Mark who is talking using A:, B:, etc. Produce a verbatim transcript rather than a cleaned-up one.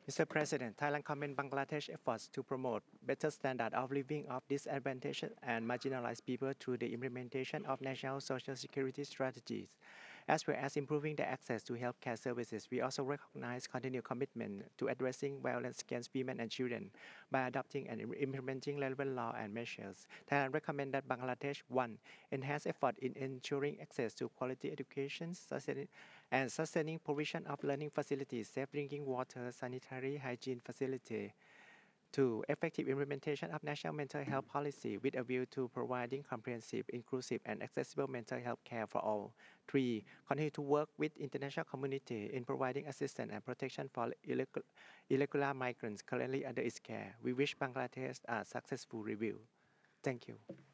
A: Mister President, Thailand commend Bangladesh efforts to promote better standard of living of disadvantaged and marginalized people through the implementation of national social security strategies, as well as improving the access to healthcare services. We also recognize continued commitment to addressing violence against women and children by adopting and implementing relevant law and measures. Thailand recommends that Bangladesh one enhance effort in ensuring access to quality education, and sustaining provision of learning facilities, safe drinking water, sanitary hygiene facility. Two, effective implementation of national mental health policy with a view to providing comprehensive, inclusive, and accessible mental health care for all. Three, continue to work with international community in providing assistance and protection for irregular irregular migrants currently under its care. We wish Bangladesh a successful review. Thank you.